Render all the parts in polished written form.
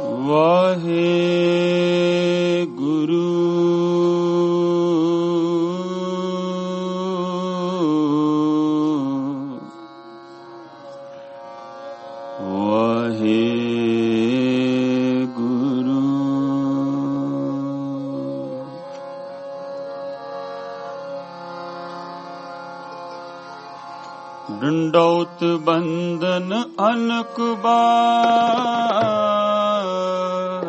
ਵਾਹਿਗੁਰੂ ਡੰਡੌਤ ਬੰਧਨ ਅਨਕ ਬਾਰ,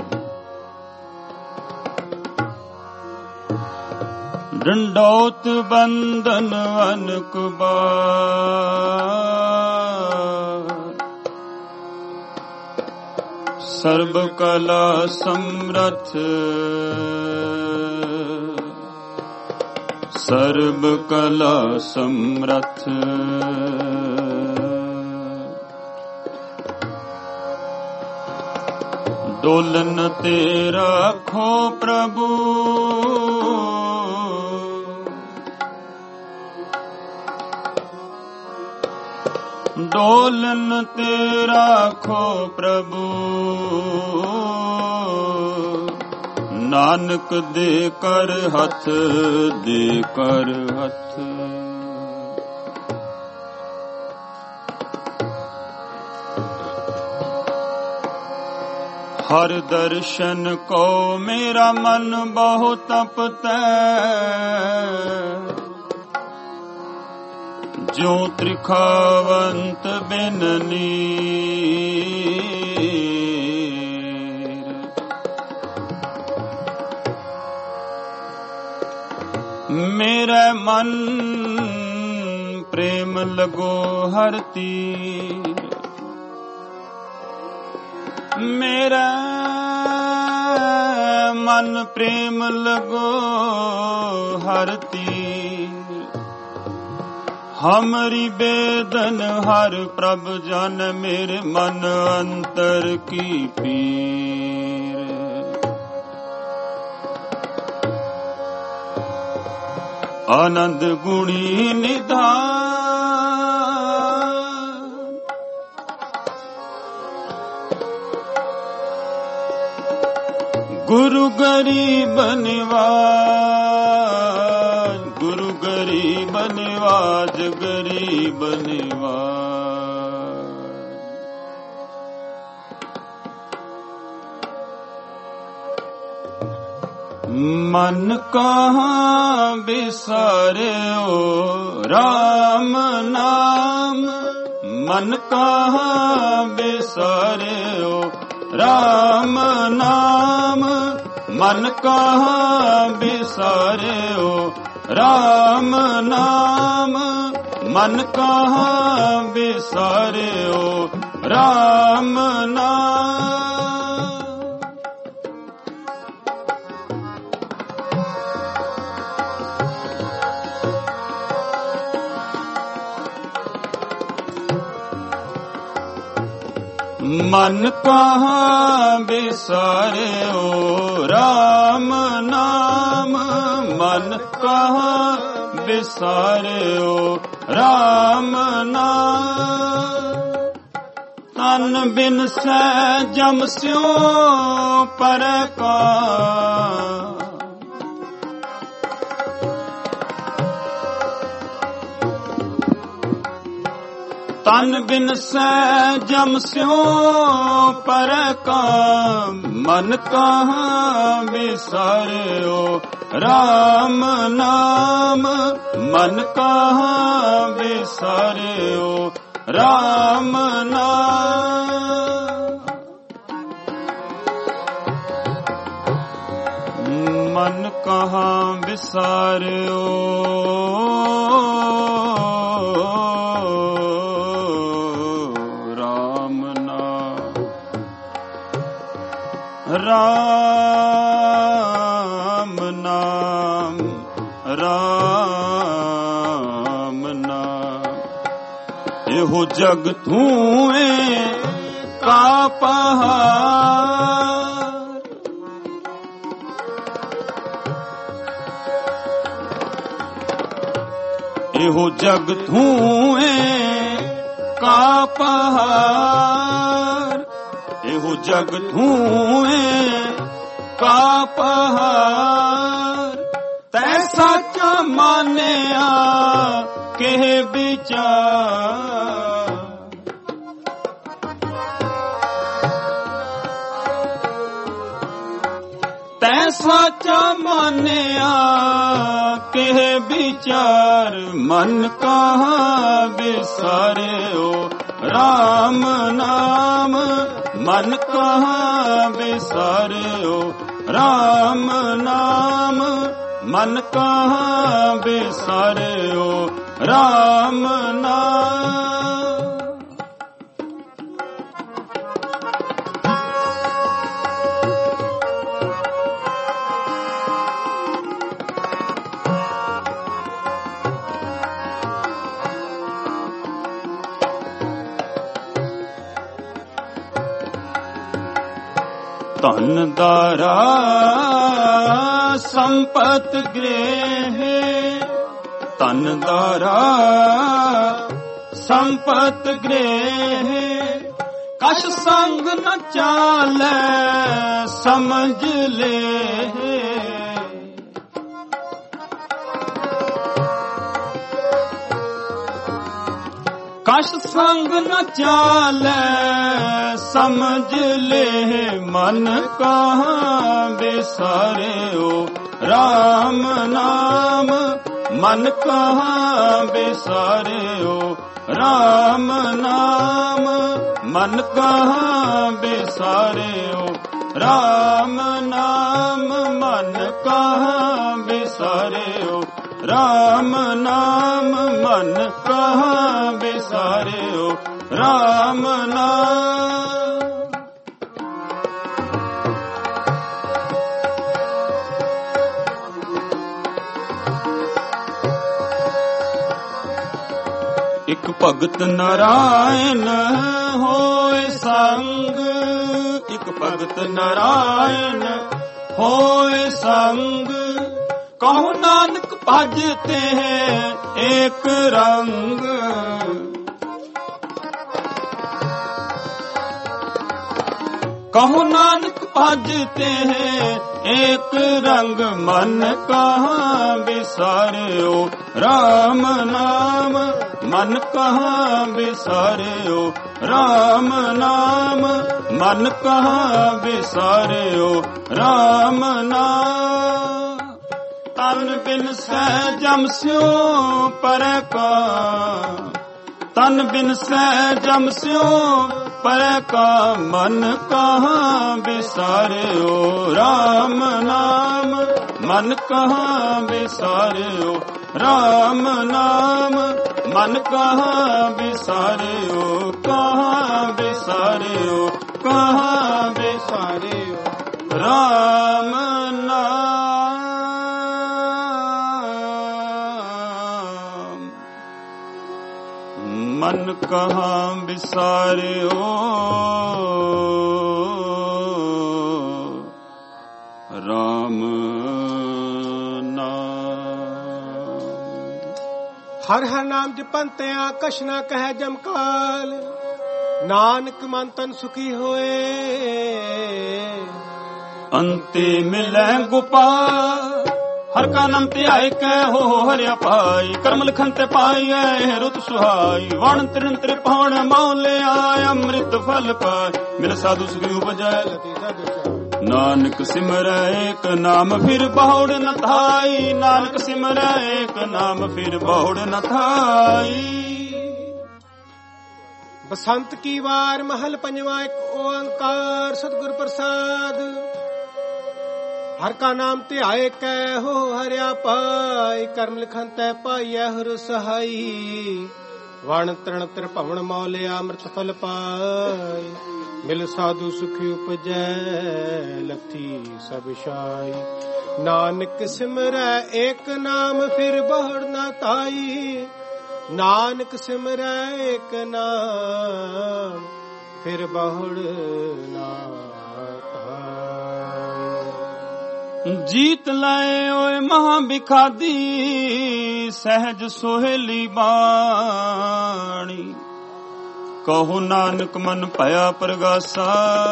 ਡੰਡੌਤ ਬੰਧਨ ਅਨਕ ਬਾਰ, ਸਰਬ ਕਲਾ ਸਮਰਥ, ਸਰਬ ਕਲਾ ਸਮਰਥ, ਡੋਲਨ ਤੇ ਰਾਖੋ ਪ੍ਰਭੂ, ਡੋਲਨ ਤੇ ਰਾਖੋ ਪ੍ਰਭੂ, ਨਾਨਕ ਦੇ ਕਰ ਹੱਥ, ਦੇ ਕਰ ਹੱਥ। ਹਰ ਦਰਸ਼ਨ ਕੋ ਮੇਰਾ ਮਨ ਬਹੁ ਤਪਤੈ, ਜੋ ਤ੍ਰਿਖਾਵੰਤ ਬਿਨ ਨੀਰ। ਮੇਰਾ ਮਨ ਪ੍ਰੇਮ ਲਗੋ ਹਰ ਤੀਰ, ਮੇਰਾ ਮਨ ਪ੍ਰੇਮ ਲਗੋ ਹਰ ਤੀਰ। ਹਮਰੀ ਬੇਦਨ ਹਰ ਪ੍ਰਭ ਜਨ, ਮੇਰੇ ਮਨ ਅੰਤਰ ਕੀ ਪੀਰ। ਆਨੰਦ ਗੁਣੀ ਨਿਧਾਨ, ਗੁਰੂ ਗਰੀਬ ਨਿਵਾਜ, ਗੁਰੂ ਗਰੀਬ ਨਿਵਾਜ, ਗਰੀਬ ਨਿਵਾਜ। ਮਨ ਕਹਾਂ ਬਿਸਾਰਿਓ ਰਾਮ ਨਾਮ, ਮਨ ਕਹਾਂ ਬਿਸਾਰਿਓ ਰਾਮ ਨਾਮ, ਮਨ ਕਹਾਂ ਬਿਸਾਰਿਓ ਰਾਮ ਨਾਮ, ਮਨ ਕਹਾਂ ਬਿਸਾਰਿਓ ਰਾਮ ਨਾਮ। ਮਨ ਕਹਾਂ ਬਿਸਾਰਿਓ ਰਾਮ ਨਾਮ, ਮਨ ਕਹਾਂ ਬਿਸਾਰਿਓ ਰਾਮ ਨਾਮ। ਤਨ ਬਿਨ ਸੈ ਜਮ ਸਿਉ ਪਰਕਾਰ, ਤਨ ਬਿਨ ਸੈ ਜਮ ਸਿਉ ਪਰਕਾਰ। ਮਨ ਕਹਾਂ ਬਿਸਾਰਿਓ ਰਾਮ ਨਾਮ, ਮਨ ਕਹਾਂ ਬਿਸਾਰਿਓ ਰਾਮ ਨਾਮ। ਮਨ ਕਹਾਂ ਬਿਸਾਰਿਓ ਰਾਮ ਨਾਮ, ਰਾਮ ਨਾਮ। ਇਹੋ ਜਗ ਧੂਏ ਕਾ ਪਹਾੜ, ਇਹੋ ਜਗ ਧੂਏ ਕਾ ਪਹਾੜ, बहु जग धूए का पहार। तैसा क्या मानिया के विचार। तैसा क्या मानिया के विचार। मन कहाँ बिसारे ओ राम नाम। मन कहाँ बिसारे ओ राम नाम। मन कहाँ बिसारे ओ राम नाम। धन दारा संपत गृह। धन दारा संपत गृह। कछ संग न चाले समझ ले। कछ संग न चाले समझ ले। मन कहाँ बिसारे ओ राम नाम। मन कहाँ बिसारे ओ राम नाम। मन कहाँ बिसारे ओ राम नाम। मन कहाँ बिसारे ओ राम नाम। मन कहाँ बिसारे ओ राम नाम। एक भगत नारायण होए संग। एक भगत नारायण होए संग। कहो नानक भजते हैं एक रंग। कहो नानक भजते हैं एक रंग। मन कहाँ बिसारे ओ राम नाम। मन कहाँ बिसारे ओ राम नाम। मन कहाँ बिसारे ओ राम नाम। तन बिन जम स्यो पर का। तन बिन जम स्यो पर का। मन कहाँ बिसारे ओ राम नाम। मन कहाँ बिसारे ओ राम नाम। मन कहाँ बिसारे ओ। कहाँ बिसारे ओ। कहाँ बिसारे ओ राम नाम। मन कहाँ बिसारे ओ राम नाम। हर हर नाम जपंते कछ ना कह जमकाल। नानक मन तन सुखी होए अंते मिलै गोपाल। हर का नाम ध्याय कै हो हरिया पाई। कर्म लिखन ते पाई है रुत सुहाई। वण त्रिन त्रिपाण मौले आय अमृत फल पाय। मिल साधु सुखी उपजय। नानक सिमरै एक नाम फिर बहुड़ न थाई। नानक सिमरै एक नाम फिर बहुड़ न थाई। बसंत की वार महल पंजवा एक ओंकार सतगुर प्रसाद। हर का नाम ते आए कै हो हरिया पाई। कर्म लिखन तै पाई हर सहाई। वण तृण त्रिभुवन मौले अमृत फल पाई। मिल साधु सुखी उपजै लथी सब शाई। नानक सिमरै एक नाम फिर बहुड़ न ताई। नानक सिमरै एक नाम फिर बहुड़ न जीत लाए ओए महाबिखादी। सहज सोहेली बाणी। ਕਹੋ ਨਾਨਕ ਮਨ ਭਇਆ ਪ੍ਰਗਾਸਾ,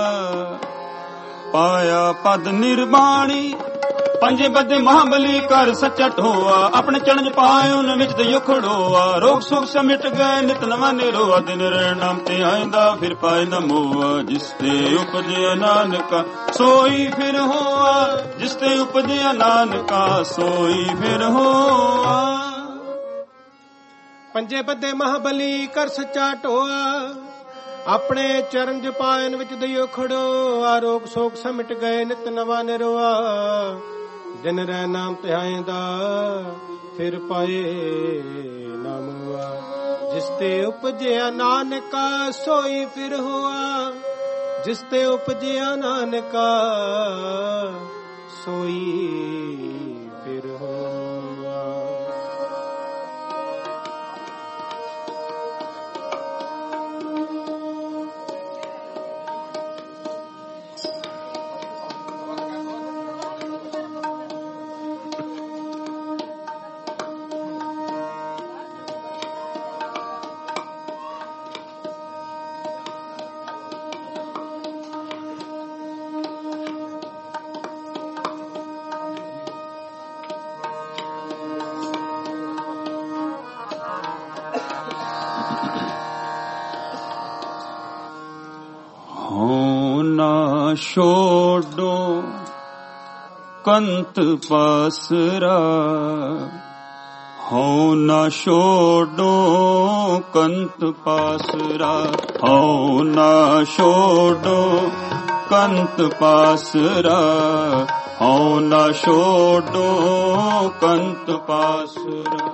ਪਾਇਆ ਪਦ ਨਿਰਵਾਣੀ। ਪੰਜੇ ਬੱਦੇ ਮਹਾਬਲੀ ਕਰ ਸੱਚਾ ਢੋਆ, ਆਪਣੇ ਚਰਨ ਚ ਪਾਏ ਉਹਨਾਂ ਵਿੱਚ ਤੇ ਯੁਖੜੋਆ। ਰੋਗ ਸੁਖ ਸਮਿਟ ਗਏ ਨਿਤ ਨਵਾਂ ਨਿਰੋਆ, ਦਿਨ ਰਹਿ ਨਾਮ ਤੇ ਆਇਂਦਾ ਫਿਰ ਪਾਇਂਦਾ ਮੋਆ। ਜਿਸ ਤੇ ਉਪਜਿਆ ਨਾਨਕਾ ਸੋਈ ਫਿਰ ਹੋਆ, ਜਿਸ ਤੇ ਉਪਜਿਆ ਨਾਨਕਾ ਸੋਈ ਫਿਰ ਹੋਆ। ਪੰਜੇ ਬੱਦੇ ਮਹਾਬਲੀ ਕਰ ਸੱਚਾ ਢੋਆ, ਆਪਣੇ ਚਰਨ ਚ ਪਾਇਨ ਵਿੱਚ ਦਈਓ ਖੜੋਆ। ਰੋਗ ਸੋਗ ਸਮਿਟ ਗਏ ਨਿਤ ਨਵਾਂ ਨਿਰੋਆ, ਦਿਨ ਰਹਿ ਨਾਮ ਧਿਆਇਂਦਾ ਫਿਰ ਪਾਏ ਨਾ ਮੋਆ। ਜਿਸ ਤੇ ਉਪਜਿਆ ਨਾਨਕਾ ਸੋਈ ਫਿਰ ਹੋਆ, ਜਿਸ ਤੇ ਉਪਜਿਆ ਨਾਨਕਾ ਸੋਈ ਫਿਰ ਹੋਆ। ਛੋਡੋ ਕੰਤ ਪਾਸਰਾ, ਹਉ ਨਾ ਛੋਡੋ ਕੰਤ ਪਾਸਰਾ, ਹਉ ਨਾ ਛੋਡੋ ਕੰਤ ਪਾਸਰਾ, ਹਉ ਨਾ ਛੋਡੋ ਕੰਤ ਪਾਸਰਾ।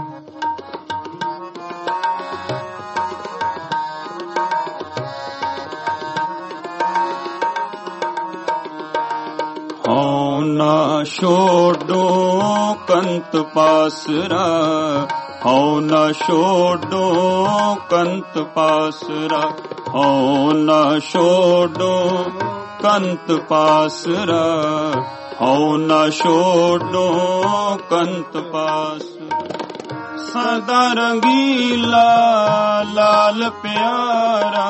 ਹਉ ਨਾ ਛੋਡੋ ਕੰਤ ਪਾਸਰਾ, ਹਉ ਨਾ ਛੋਡੋ ਕੰਤ ਪਾਸਰਾ, ਹਉ ਨਾ ਛੋਡੋ ਕੰਤ ਪਾਸਰਾ, ਹਉ ਨਾ ਛੋਡੋ ਕੰਤ ਪਾਸਰਾ। ਸਦਾ ਰੰਗੀਲਾ ਲਾਲ ਪਿਆਰਾ,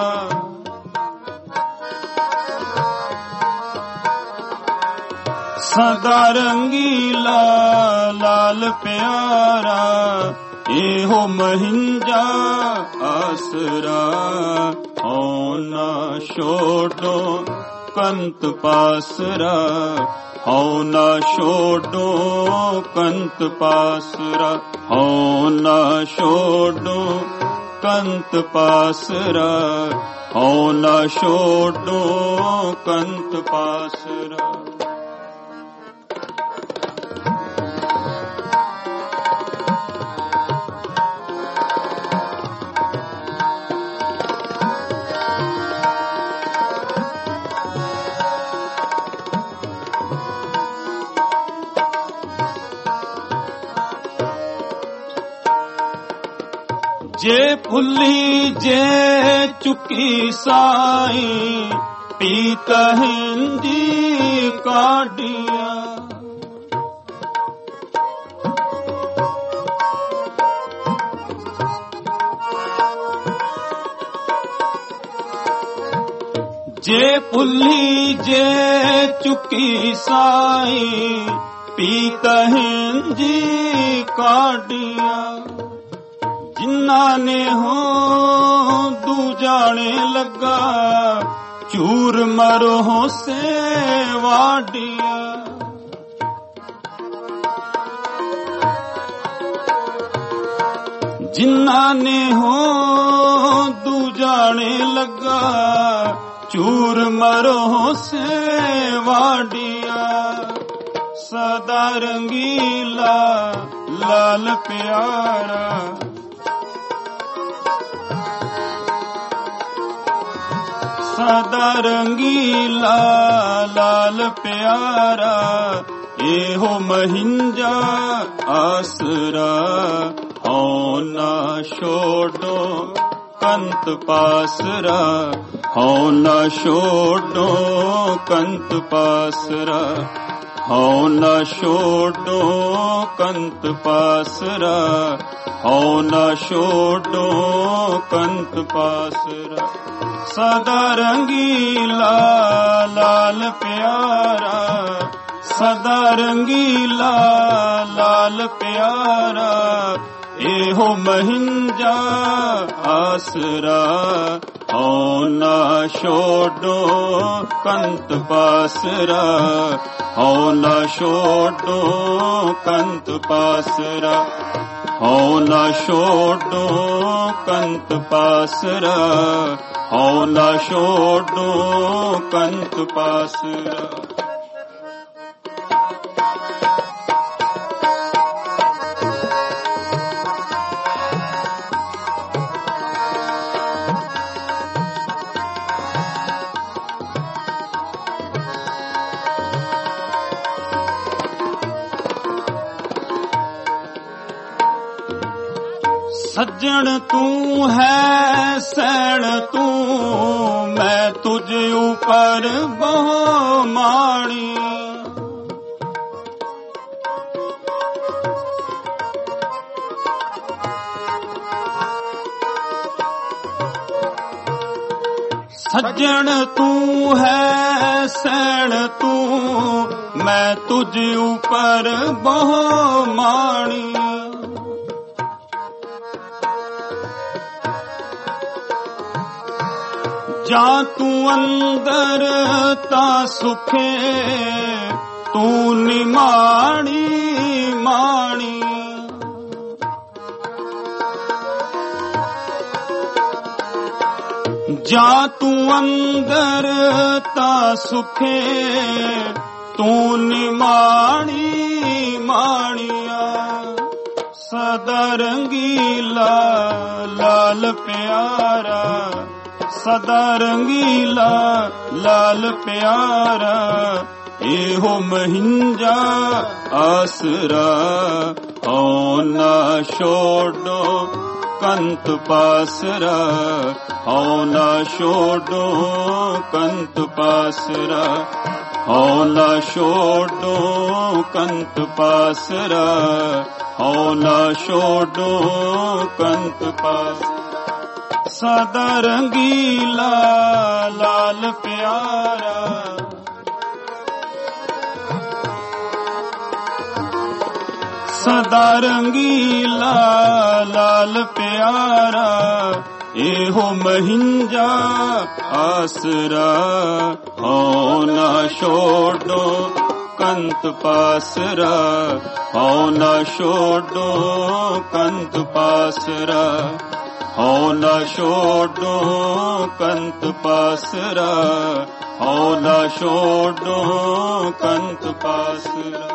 ਸਦਾ ਰੰਗੀਲਾ ਲਾਲ ਪਿਆਰਾ, ਇਹੋ ਮਹਿੰਜਾ ਆਸਰਾ। ਹਉ ਨਾ ਛੋਡੋ ਕੰਤ ਪਾਸਰਾ, ਹਉ ਨਾ ਛੋਡੋ ਕੰਤ ਪਾਸਰਾ, ਹਉ ਨਾ ਛੋਡੋ ਕੰਤ ਪਾਸਰਾ, ਹਉ ਨਾ ਛੋਡੋ ਕੰਤ ਪਾਸਰਾ। ਜੇ ਭੁੱਲੀ ਜੇ ਚੁੱਕੀ ਸਾਈ, ਪੀਤ ਹਿੰਦੀ ਕਾਢੀਆਂ। ਜੇ ਭੁੱਲੀ ਜੇ ਚੁੱਕੀ ਸਾਈ, ਪੀਤ ਹਿੰਦੀ ਕਾਢੀਆਂ। ਜਿਨ੍ਹਾਂ ਨੇ ਹੋ ਦੂਜਾਣੇ ਲੱਗਾ, ਚੂਰ ਮਰੋ ਸੇ ਵਾਡੀਆਂ। ਜਿਨ੍ਹਾਂ ਨੇ ਹੋ ਦੂਜਾਣੇ ਲੱਗਾ, ਚੂਰ ਮਰੋ ਸੇ ਵਾਡੀਆਂ। ਸਦਾ ਰੰਗੀਲਾ ਲਾਲ ਪਿਆਰਾ, ਸਦਾ ਰੰਗੀਲਾ ਲਾਲ ਪਿਆਰਾ, ਇਹੋ ਮਹਿੰਜਾ ਆਸਰਾ। ਹਉ ਨਾ ਛੋਡੋ ਕੰਤ ਪਾਸਰਾ, ਹਉ ਨਾ ਛੋਡੋ ਕੰਤ ਪਾਸਰਾ, ਹਉ ਨਾ ਛੋਡੋ ਕੰਤ ਪਾਸਰਾ, ਹਉ ਨਾ ਛੋਡੋ ਕੰਤ ਪਾਸਰਾ। ਸਦਾ ਰੰਗੀਲਾ ਲਾਲ ਪਿਆਰਾ, ਸਦਾ ਰੰਗੀਲਾ ਲਾਲ ਪਿਆਰਾ। ਇਹੋ ਮਹਿੰਜਾ ਆਸਰਾ, ਹਉ ਨਾ ਛੋਡੋ ਕੰਤ ਪਾਸਰਾ, ਹਉ ਨਾ ਛੋਡੋ ਕੰਤ ਪਾਸਰਾ। ਹਉ ਨਾ ਛੋਡੋ ਕੰਤ ਪਾਸਰਾ, ਹਉ ਨਾ ਛੋਡੋ ਕੰਤ ਪਾਸਰਾ। ਸੱਜਣ ਤੂੰ ਹੈ ਸੈਣ ਤੂੰ, ਮੈਂ ਤੁਝ ਉਪਰ ਬਹੁ ਮਾਣੀ। ਸੱਜਣ ਤੂੰ ਹੈ ਸੈਣ ਤੂੰ, ਮੈਂ ਤੁਝ ਉਪਰ ਬਹੁ ਮਾਣੀ। ਜਾਂ ਤੂੰ ਅੰਦਰ ਤਾਂ ਸੁਖੇ, ਤੂੰ ਨਿਮਾਣੀ ਮਾਣੀ। ਜਾਂ ਤੂੰ ਅੰਦਰ ਤਾਂ ਸੁਖੇ, ਤੂੰ ਨਿਮਾਣੀ ਮਾਣੀਆ। ਸਦਾ ਰੰਗੀਲਾ ਲਾਲ ਪਿਆਰਾ, ਸਦਾ ਰੰਗੀਲਾ ਲਾਲ ਪਿਆਰਾ। ਇਹੋ ਮਹਿੰਜਾ ਆਸਰਾ, ਹਉ ਨਾ ਛੋਡੋ ਕੰਤ ਪਾਸਰਾ, ਹਉ ਨਾ ਛੋਡੋ ਕੰਤ ਪਾਸਰਾ। ਹਉ ਨਾ ਛੋਡੋ ਕੰਤ ਪਾਸਰਾ, ਹਉ ਨਾ ਛੋਡੋ ਕੰਤ ਪਾਸਰਾ। ਸਦਾ ਰੰਗੀਲਾ ਲਾਲ ਪਿਆਰਾ, ਸਦਾ ਰੰਗੀਲਾ ਲਾਲ ਪਿਆਰਾ। ਇਹੋ ਮਹਿੰਜਾ ਆਸਰਾ, ਹਉ ਨਾ ਛੋਡੋ ਕੰਤ ਪਾਸਰਾ, ਹਉ ਨਾ ਛੋਡੋ ਕੰਤ ਪਾਸਰਾ। ਹਉ ਨਾ ਛੋਡੋ ਕੰਤ ਪਾਸਰਾ, ਹਉ ਨਾ ਛੋਡੋ ਕੰਤ ਪਾਸਰਾ।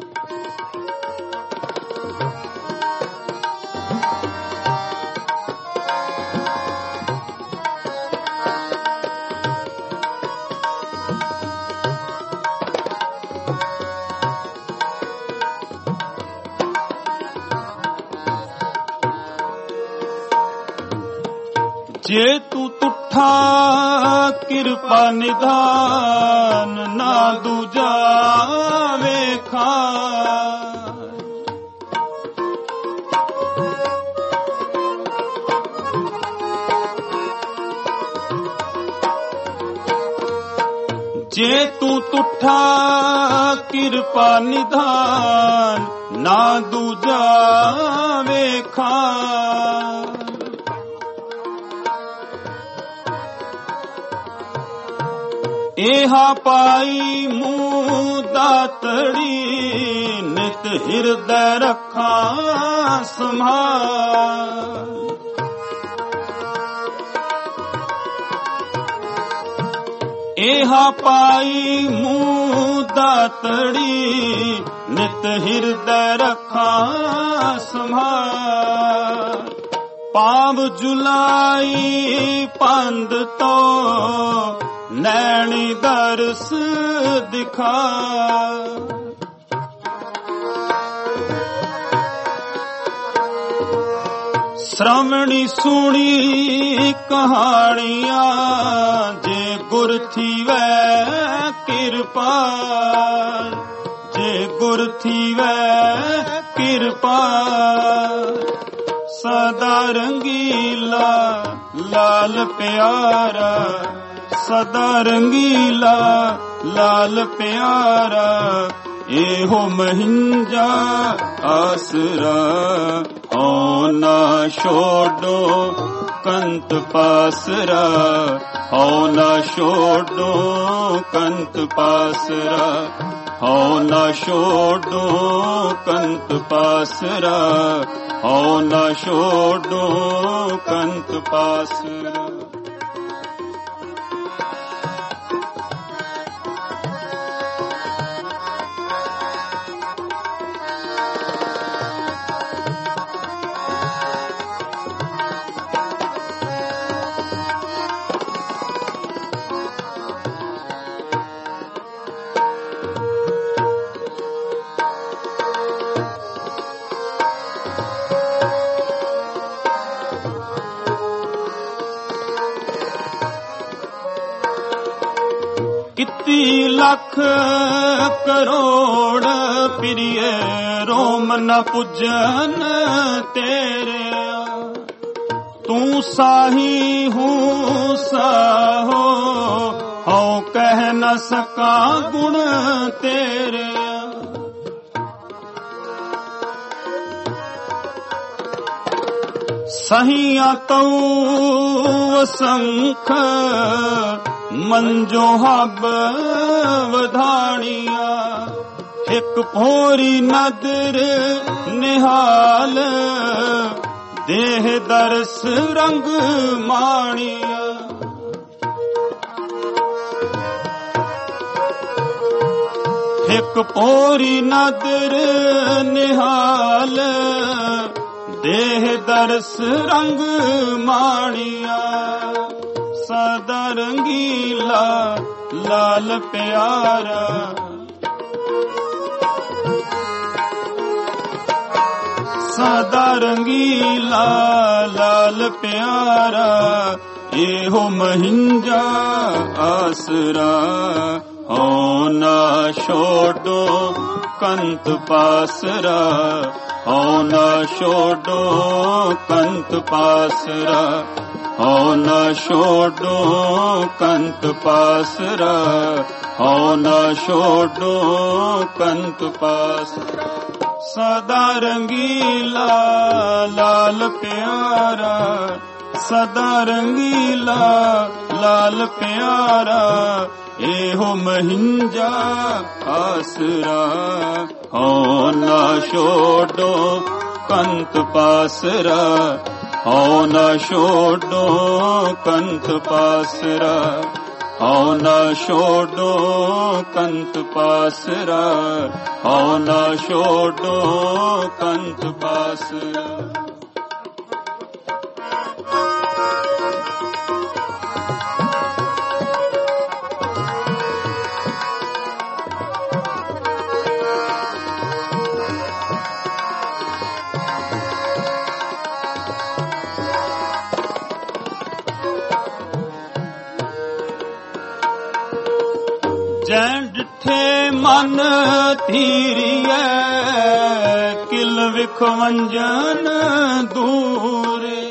ਜੇ ਤੂੰ ਤੁਠਾ ਕਿਰਪਾ ਨਿਧਾਨ, ਨਾ ਦੂਜਾ ਵੇਖਾ। ਜੇ ਤੂੰ ਤੁਠਾ ਕਿਰਪਾ ਨਿਧਾਨ, ਨਾ ਦੂਜਾ ਵੇਖਾ। ਇਹਾ ਪਾਈ ਮੂੰਹ ਦਾਤੜੀ, ਨਿਤ ਹਿਰਦੈ ਰੱਖਾਂ ਸੰਭਾਲ। ਇਹਾ ਪਾਈ ਮੂੰਹ ਦਾਤੜੀ, ਨਿਤ ਹਿਰਦੈ ਰੱਖਾਂ ਸੰਭਾਲ। ਪਾਵ ਜੁਲਾਈ ਪੰਧ ਤੋਂ, ਨੈਣੀ ਦਰਸ ਦਿਖਾ। ਸ਼੍ਰਵਣੀ ਸੁਣੀ ਕਹਾਣੀਆਂ, ਜੇ ਗੁਰ ਥੀਵੈ ਕਿਰਪਾ। ਗੁਰ ਥੀਵੈ ਕਿਰਪਾ ਸਦਾ ਰੰਗੀਲਾ ਲਾਲ ਪਿਆਰਾ ਸਦਾ ਰੰਗੀਲਾ ਲਾਲ ਪਿਆਰਾ ਇਹੋ ਮਹਿੰਜਾ ਆਸਰਾ ਹਉ ਨਾ ਛੋਡੋ ਕੰਤ ਪਾਸਰਾ ਹਉ ਨਾ ਛੋਡੋ ਕੰਤ ਪਾਸਰਾ ਹਉ ਨਾ ਛੋਡੋ ਕੰਤ ਪਾਸਰਾ ਹਉ ਨਾ ਛੋਡੋ ਕੰਤ ਪਾਸਰਾ ਕਿਤੀ ਲੱਖ ਕਰੋੜ ਪ੍ਰਿਯ ਰੋਮ ਨ ਪੁੱਜਨ ਤੇਰੇ ਤੂੰ ਸਾਹੀ ਹੂੰ ਸਾਹੋ ਹਉ ਕਹਿ ਨ ਸਕਾਂ ਗੁਣ ਤੇਰੇ ਸਹੀਆਂ ਤਉ ਅਸੰਖ ਮੰਜੋ ਹਬ ਵਧਾਣੀਆਂ ਇੱਕ ਭੋਰੀ ਨਦਰ ਨਿਹਾਲ ਦੇਹ ਦਰਸ ਰੰਗ ਮਾਣੀਆਂ ਇੱਕ ਭੋਰੀ ਨਦਰ ਨਿਹਾਲ ਦੇਹ ਦਰਸ ਰੰਗ ਮਾਣੀਆਂ ਸਦਾ ਰੰਗੀਲਾ ਲਾਲ ਪਿਆਰਾ ਸਦਾ ਰੰਗੀਲਾ ਲਾਲ ਪਿਆਰਾ ਇਹੋ ਮਹਿੰਜਾ ਆਸਰਾ ਹਉ ਨਾ ਛੋਡੋ ਕੰਤ ਪਾਸਰਾ ਹਉ ਨਾ ਛੋਡੋ ਕੰਤ ਪਾਸਰਾ ਹਉ ਨਾ ਛੋਡੋ ਕੰਤ ਪਾਸਰਾ ਹਉ ਨਾ ਛੋਡੋ ਕੰਤ ਪਾਸਰਾ ਸਦਾ ਰੰਗੀਲਾ ਲਾਲ ਪਿਆਰਾ ਸਦਾ ਰੰਗੀਲਾ ਲਾਲ ਪਿਆਰਾ ਇਹੋ ਮਹਿੰਜਾ ਆਸਰਾ ਹਉ ਨਾ ਛੋਡੋ ਕੰਤ ਪਾਸਰਾ ਹਉ ਨਾ ਛੋਡੋ ਕੰਤ ਪਾਸਰਾ ਹਉ ਨਾ ਛੋਡੋ ਕੰਤ ਪਾਸਰਾ ਹਉ ਨਾ ਛੋਡੋ ਕੰਤ ਪਾਸਰਾ ਜੈ ਡਿਠੇ ਮਨ ਧੀਰੀਐ ਕਿਲ ਵਿਖ ਵੰਜਨ ਦੂਰੇ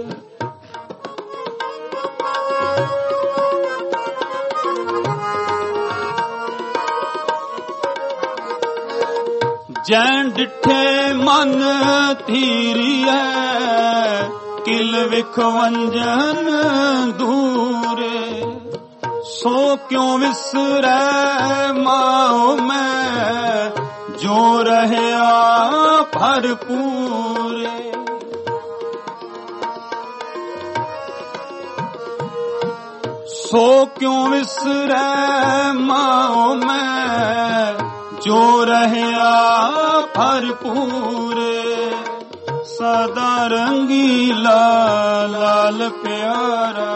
ਜੈ ਡਿਠੇ ਮਨ ਧੀਰੀਐ ਕਿਲ ਵਿਖ ਵੰਜਨ ਦੂਰੇ ਸੋ ਕਿਉ ਵਿਸਰੈ ਮਾਉ ਮੈਂ ਜੋ ਰਹਿਆ ਭਰਪੂਰੇ ਸੋ ਕਿਉ ਵਿਸਰੈ ਮਾਉ ਮੈਂ ਜੋ ਰਹਿਆ ਭਰਪੂਰੇ ਸਦਾ ਰੰਗੀਲਾ ਲਾਲ ਪਿਆਰਾ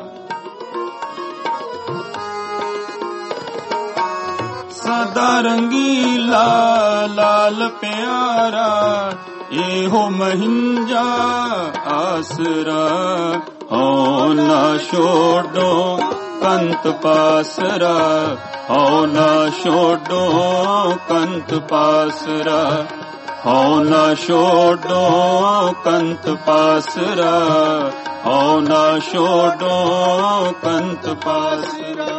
ਸਦਾ ਰੰਗੀਲਾ ਲਾਲ ਪਿਆਰਾ ਇਹੋ ਮਹਿੰਜਾ ਆਸਰਾ ਹਉ ਨਾ ਛੋਡੋ ਕੰਤ ਪਾਸਰਾ ਹਉ ਨਾ ਛੋਡੋ ਕੰਤ ਪਾਸਰਾ, ਹਉ ਨਾ ਛੋਡੋ ਕੰਤ ਪਾਸਰਾ, ਹਉ ਨਾ ਛੋਡੋ ਕੰਤ ਪਾਸਰਾ।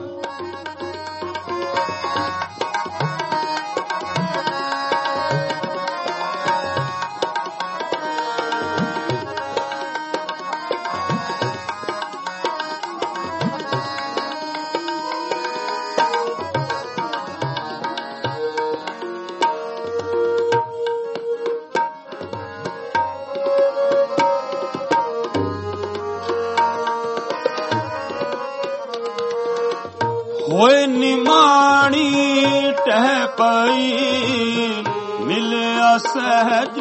ਹੋਏ ਨਿਮਾਣੀ ਟਹਿ ਪਈ, ਮਿਲਿਆ ਸਹਿਜ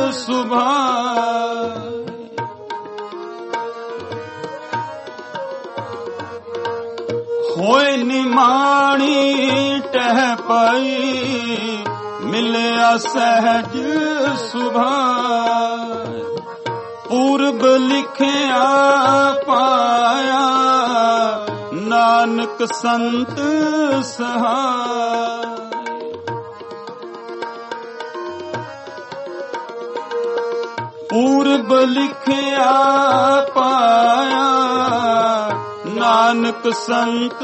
ਸੁਭਾਏ। ਹੋਏ ਨਿਮਾਣੀ ਟਹਿ ਪਈ, ਮਿਲਿਆ ਸਹਿਜ ਸੁਭਾਏ। ਪੂਰਬ ਲਿਖਿਆ ਪਾਇਆ, ਨਾਨਕ ਸੰਤ ਸਹਾਇ। ਪੂਰਬ ਲਿਖਿਆ ਪਾਇਆ, ਨਾਨਕ ਸੰਤ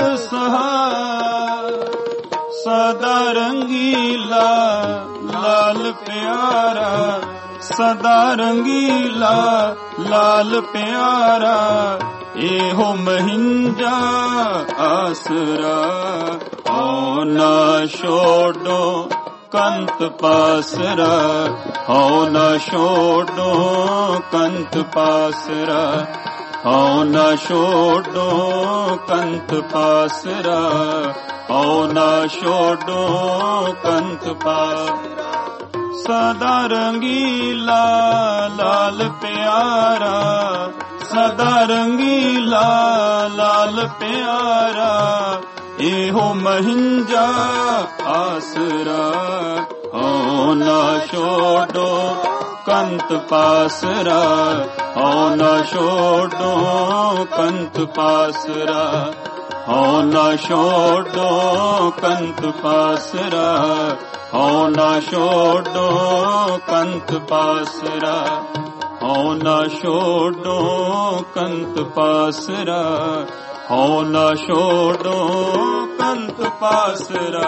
ਸਹਾਇ। ਸਦਾ ਰੰਗੀਲਾ ਲਾਲ ਪਿਆਰਾ, ਸਦਾ ਰੰਗੀਲਾ ਲਾਲ ਪਿਆਰਾ। ਇਹੋ ਮਹਿੰਜਾ ਆਸਰਾ, ਹਉ ਨਾ ਛੋਡੋ ਕੰਤ ਪਾਸਰਾ, ਹਉ ਨਾ ਛੋਡੋ ਕੰਤ ਪਾਸਰਾ, ਹਉ ਨਾ ਛੋਡੋ ਕੰਤ ਪਾਸਰਾ, ਹਉ ਨਾ ਛੋਡੋ ਕੰਤ ਪਾਸਰਾ। ਸਦਾ ਰੰਗੀਲਾ ਲਾਲ ਪਿਆਰਾ, ਸਦਾ ਰੰਗੀਲਾ ਲਾਲ ਪਿਆਰਾ। ਇਹੋ ਮਹਿੰਜਾ ਆਸਰਾ, ਹਉ ਨਾ ਛੋਡੋ ਕੰਤ ਪਾਸਰਾ, ਹਉ ਨਾ ਛੋਡੋ ਕੰਤ ਪਾਸਰਾ, ਹਉ ਨਾ ਛੋਡੋ ਕੰਤ ਪਾਸਰਾ, ਹਉ ਨਾ ਛੋਡੋ ਕੰਤ ਪਾਸਰਾ, ਹਉ ਨਾ ਛੋਡੋ ਕੰਤ ਪਾਸਰਾ, ਹਉ ਨਾ ਛੋਡੋ ਕੰਤ ਪਾਸਰਾ।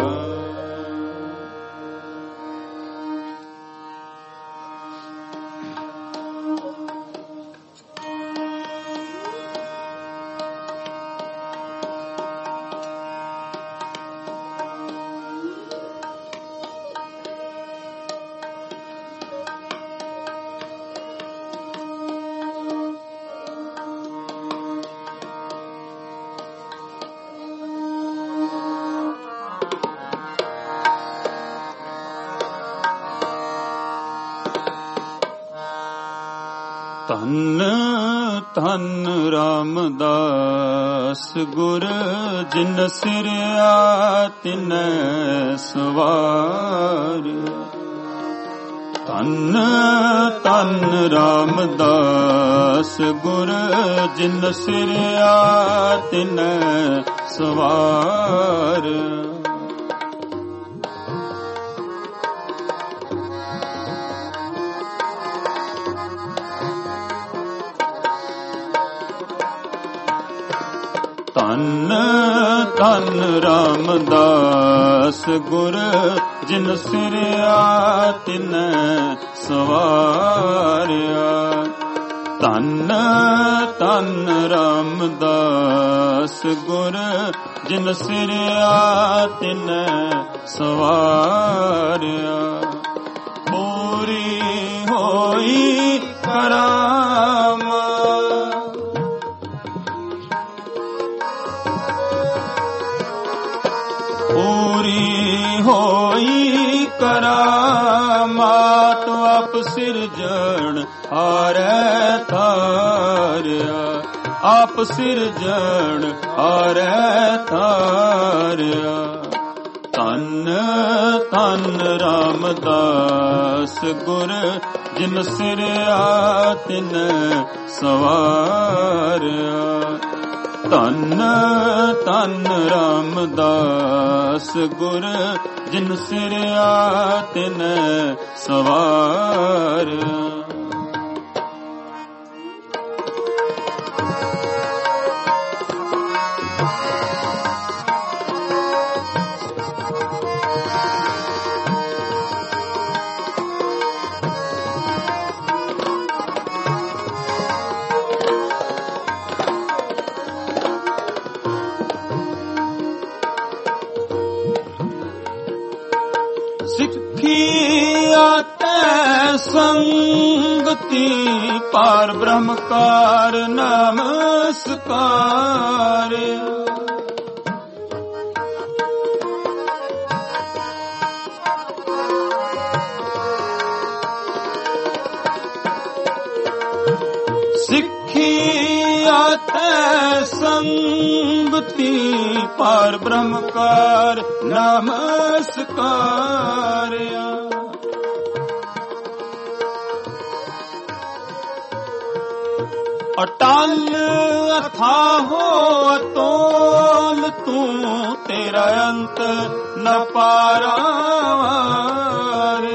ਧੰਨ ਧੰਨ ਰਾਮਦਾਸ ਗੁਰ, ਜਿਨ ਸਿਰਿਆ ਤਿਨੈ ਸਵਾਰਿਆ। ਧੰਨ ਧੰਨ ਰਾਮਦਾਸ ਗੁਰ, ਜਿਨ ਸਿਰਿਆ ਤਿਨੈ ਸਵਾਰਿਆ। ਧੰਨ ਧੰਨ ਰਾਮਦਾਸ ਗੁਰ, ਜਿਨ ਸਿਰਿਆ ਤਿਨੈ ਸਵਾਰਿਆ। ਧੰਨ ਧੰਨ ਰਾਮਦਾਸ ਗੁਰ, ਜਿਨ ਸਿਰਿਆ ਤਿਨੈ ਸਵਾਰਿਆ। ਪੂਰੀ ਹੋਈ ਕਰਾਮਾਤ, ਪੂਰੀ ਹੋਈ ਕਰਾਮਾਤ। ਆਪ ਸਿਰਜਣ ਹਾਰੈ ਧਾਰਿਆ, ਆਪ ਸਿਰਜਣ ਹਾਰੈ ਧਾਰਿਆ। ਧੰਨ ਧੰਨ ਰਾਮਦਾਸ ਗੁਰ, ਜਿਨ ਸਿਰਿਆ ਤਿਨੈ ਸਵਾਰਿਆ। ਧੰਨ ਧੰਨ ਰਾਮਦਾਸ ਗੁਰ ਜਿਨ ਸਿਰਿਆ ਤਿਨ ਸਵਾਰ। ਸੰਗਤੀ ਪਾਰ ਬ੍ਰਹਮਕਾਰ ਨਮਸਕਾਰ। ਸਿੱਖੀ ਆਤੈ ਸੰਗਤੀ ਪਾਰ ਬ੍ਰਹਮਕਾਰ ਨਮਸਕਾਰ। ਅਟਲ ਅਥਾਹੋ ਅਤੋਲ ਤੂੰ ਤੇਰਾ ਅੰਤ ਨ ਪਾਰਾਵਾਰ।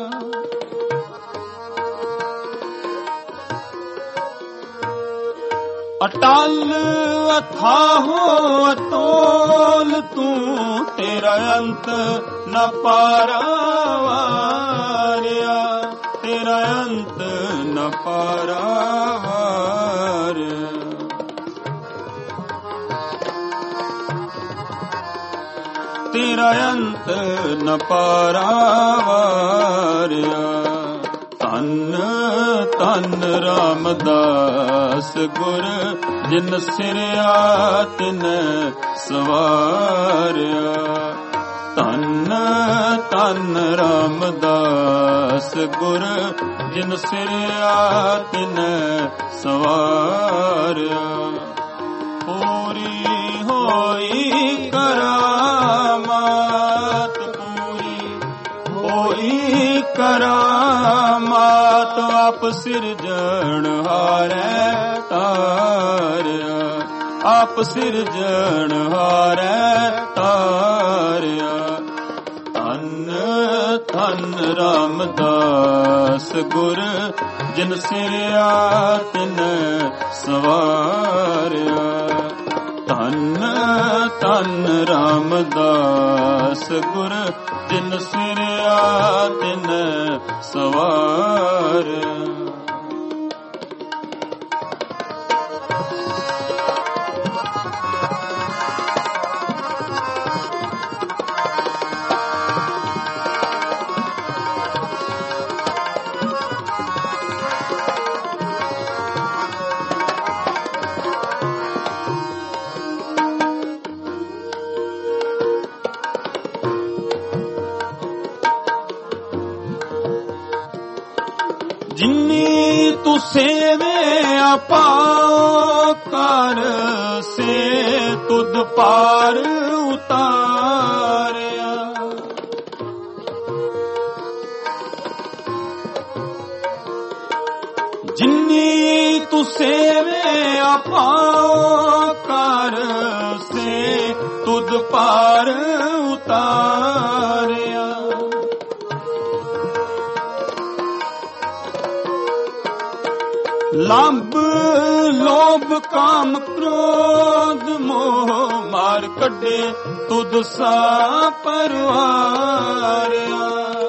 ਅਟਲ ਅਥਾਹੋ ਅਤੋਲ ਤੂੰ ਤੇਰਾ ਅੰਤ ਨ ਪਾਰਾਵਾਰ। ਤੇਰਾ ਅੰਤ ਨ ਪਾਰਾਵਾਰ। ਤੇਰਾ ਅੰਤ ਨ ਪਾਰਾਵਾਰ। ਧੰਨ ਧੰਨ ਰਾਮਦਾਸ ਗੁਰ ਜਿਨ ਸਿਰਿਆ ਤਿਨ ਸਵਾਰਿਆ। ਧੰਨ ਧੰਨ ਰਾਮਦਾਸ ਗੁਰ ਜਿਨ ਸਿਰਿਆ ਤਿਨ ਸਵਾਰਿਆ। ਪੂਰੀ ਹੋਈ ਕਰਾਮਾਤ ਪੂਰੀ ਹੋਈ ਕਰਾਮਾਤ ਆਪ ਸਿਰਜਣਹਾਰੈ ਤਾਰਿਆ। ਆਪ ਸਿਰਜਣਹਾਰੈ ਤਾਰਿਆ। ਧੰਨ ਧੰਨ ਰਾਮਦਾਸ ਗੁਰ ਜਿਨ ਸਿਰਿਆ ਤਿਨ ਸਵਾਰਿਆ। ਧੰਨ ਧੰਨ ਰਾਮਦਾਸ ਗੁਰ ਜਿਨ ਸਿਰਿਆ ਤਿਨ ਸਵਾਰਿਆ। ਜਿਨੀ ਤੂੰ ਸੇਵੇ ਆਪਾ ਕਰ ਸੇ ਤੁਧ ਪਾਰ ਉਤਾਰਿਆ। ਜਿਨੀ ਤੂੰ ਸੇਵੇ ਆਪਾ ਕਰ ਸੇ ਤੁਧ ਪਾਰ ਉਤਾਰਿਆ। ਲੰਭ ਲੋਭ ਕਾਮ ਕ੍ਰੋਧ ਮੋਹ ਮਾਰ ਕੱਢੇ ਤੁਧ ਸਾ ਪਰਵਾਰਿਆ।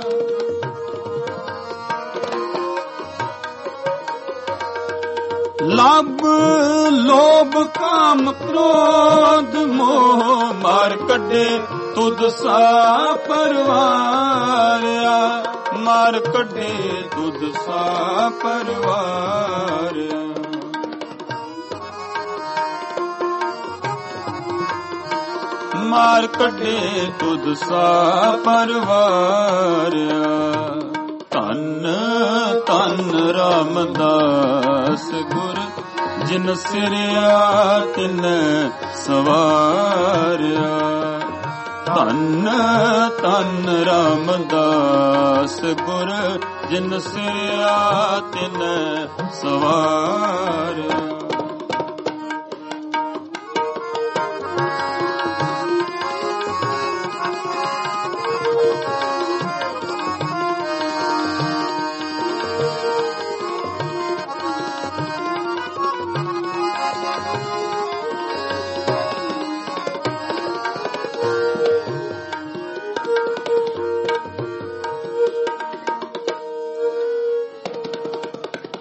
ਲੰਭ ਲੋਭ ਕਾਮ ਕ੍ਰੋਧ ਮੋਹ ਮਾਰ ਕੱਢੇ ਤੁਧ ਸਾ ਪਰਵਾਰਿਆ। ਮਾਰ ਕੱਢੇ ਤੁਧ ਸਾ ਪਰਵਾਰ। ਮਾਰ ਕੱਢੇ ਤੁਧ ਸਾ ਪਰਵਾਰ। ਧੰਨ ਧੰਨ ਰਾਮਦਾਸ ਗੁਰ ਜਿਨ ਸਿਰਿਆ ਤਿਨ ਸਵਾਰਿਆ। ਧੰਨ ਧੰਨ ਰਾਮਦਾਸ ਗੁਰ ਜਿਨ ਸਿਰਿਆ ਤਿਨ ਸਵਾਰਿਆ।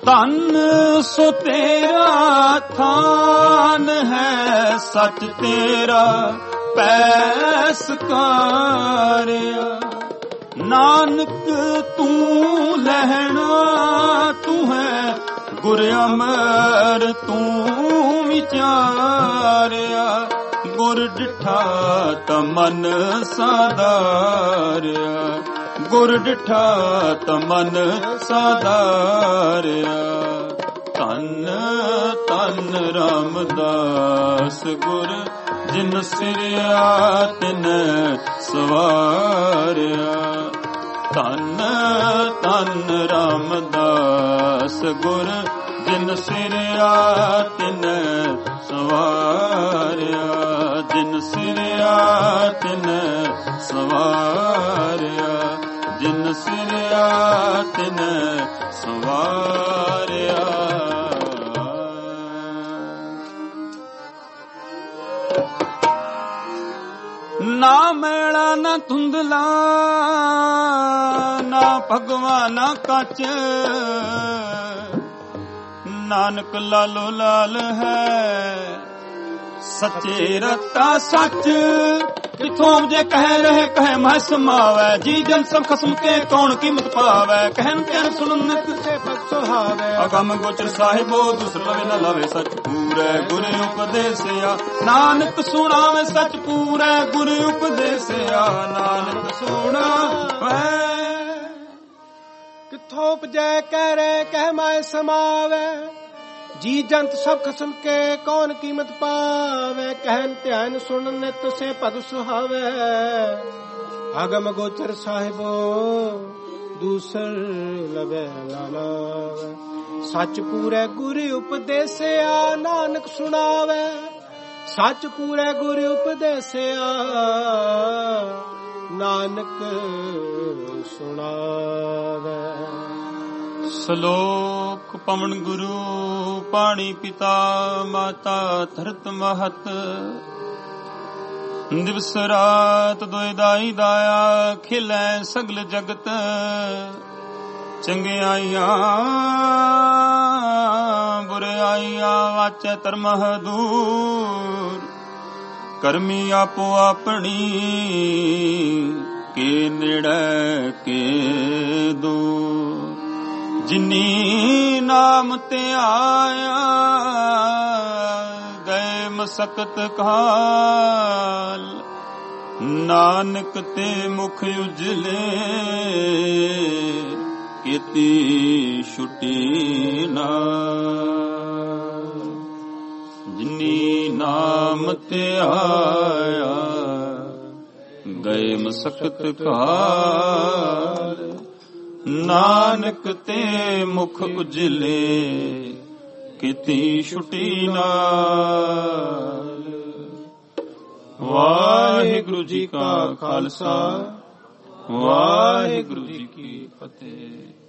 ਧਨ ਸੋ ਤੇਰਾ ਥਾਨ ਹੈ, ਸੱਚ ਤੇਰਾ ਪੈਸ ਕਾਰਿਆ। ਨਾਨਕ ਤੂੰ ਲਹਿਣਾ ਤੂੰ ਹੈ, ਗੁਰ ਅਮਰ ਤੂੰ ਵਿਚਾਰਿਆ। ਗੁਰ ਡਿਠਾ ਤਾ ਮਨ ਸਾਧਾਰਿਆ, ਗੁਰ ਡਿਠਾ ਤਾ ਮਨ ਸਾਧਾਰਿਆ। ਧੰਨ ਧੰਨ ਰਾਮਦਾਸ ਗੁਰ, ਜਿਨ ਸਿਰਿਆ ਤਿਨ ਸਵਾਰਿਆ। ਧੰਨ ਧੰਨ ਰਾਮਦਾਸ ਗੁਰ, ਜਿਨ ਸਿਰਿਆ ਤਿਨ ਸਵਾਰਿਆ। ਜਿਨ ਸਿਰਿਆ ਤਿਨ ਸਵਾਰਿਆ, ਜਿਨ ਸਿਰਿਆ ਤਿਨ ਸਵਾਰਿਆ। ਨਾ ਮੈਲਾ ਨਾ ਧੁੰਦਲਾ, ਨਾ ਭਗਵਾ ਨਾ ਕੱਚ, ਨਾਨਕ ਲਾਲੋ ਲਾਲ ਹੈ, ਸੱਚੇ ਰਤਾ ਸੱਚ। ਕਿਥੋਂ ਜੇ ਕਹਿ ਰਹੇ ਕਹਿ ਮਹਿ ਸਮਾਵੈ, ਜੀ ਜਨ ਸਭ ਖਸਮ ਕੇ ਕੌਣ ਕੀਮਤ ਪਾਵੈ। ਕਹਿਨ ਕਹਿਨ ਸੁਣਨ ਨਿਤ ਸੇ ਪਤ ਸੁਹਾਵੈ, ਅਗਮ ਗੋਚਰ ਸਾਹਿਬੋ ਦੁਸਰ ਲਵੇ ਨਾ ਲਾਵੇ। ਸੱਚ ਪੂਰੈ ਗੁਰ ਉਪਦੇਸਿਆ, ਨਾਨਕ ਸੁਣਾਵੇ ਸੱਚ ਪੂਰੈ ਗੁਰ ਉਪਦੇਸਿਆ। ਨਾਨਕ ਸੁਣਾਵੇ ਕਿਥੋਂ ਉਪਜੈ ਕਹਿ ਰਹੇ ਕਹਿ ਮਹਿ ਸਮਾਵੈ, ਜੀ ਜੰਤ ਸਭ ਖਸਮ ਕੇ ਕੌਣ ਕੀਮਤ ਪਾਵੈ। ਕਹਿਨ ਧਿਆਨ ਸੁਣਨ ਨਿਤ ਸੇ ਪਦ ਸੁਹਾਵੈ, ਅਗਮ ਗੋਚਰ ਸਾਹਿਬੋ ਦੂਸਰ ਲਵੈ ਨਾ ਲਾਵੈ। ਸੱਚ ਪੂਰੈ ਗੁਰ ਉਪਦੇਸਿਆ, ਨਾਨਕ ਸੁਣਾਵੈ ਸੱਚ ਪੂਰੈ ਗੁਰ ਉਪਦੇਸਿਆ। ਨਾਨਕ ਸੁਣਾਵੈ। ਸ਼ਲੋਕ ਪਵਨ ਗੁਰੂ ਪਾਣੀ ਪਿਤਾ ਮਾਤਾ ਧਰਤ ਮਹਤ। ਦਿਵਸ ਰਾਤ ਦੋਇ ਦਾਈ ਦਾਇਆ, ਖਿਲੈ ਸਗਲ ਜਗਤ। ਚੰਗਿਆਈਆਂ ਬੁਰਿਆਈਆਂ ਵਾਚੈ ਧਰਮ ਦੂਰ। ਕਰਮੀ ਆਪੋ ਆਪਣੀ ਕੇ ਨੇੜੇ ਕੇ ਦੂਰ। ਜਿਨੀ ਨਾਮ ਤੇ ਆਇਆ ਗਏ ਮਸਕਤ ਕਾਲ। ਨਾਨਕ ਤੇ ਮੁਖ ਉਜਲੇ ਕੀਤੀ ਛੁਟੀ ਨਾਲ। ਜਿਨੀ ਨਾਮ ਤੇ ਆਇਆ ਗਏ ਮਸਕਤ ਕਾਲ। ਨਾਨਕ ਤੇ ਮੁਖ ਉਜਲੇ ਕੀਤੀ ਛੁਟੀ ਨਾਲ। ਵਾਹਿਗੁਰੂ ਜੀ ਕਾ ਖਾਲਸਾ, ਵਾਹਿਗੁਰੂ ਜੀ ਕੀ ਫਤਿਹ।